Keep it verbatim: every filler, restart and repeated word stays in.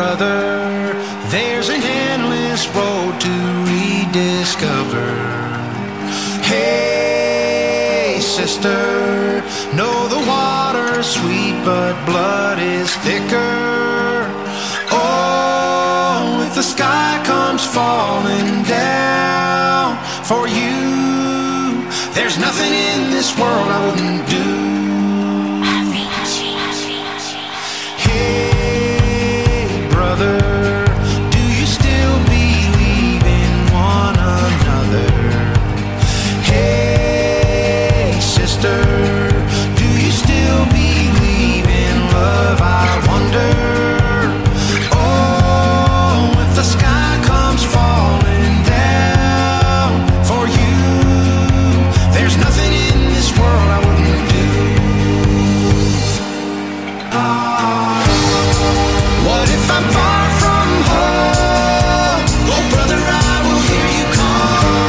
brother, there's an endless road to rediscover. Hey, sister, know the water's sweet, but blood is thicker. Oh, if the sky comes falling down for you, there's nothing in this world I wouldn't do.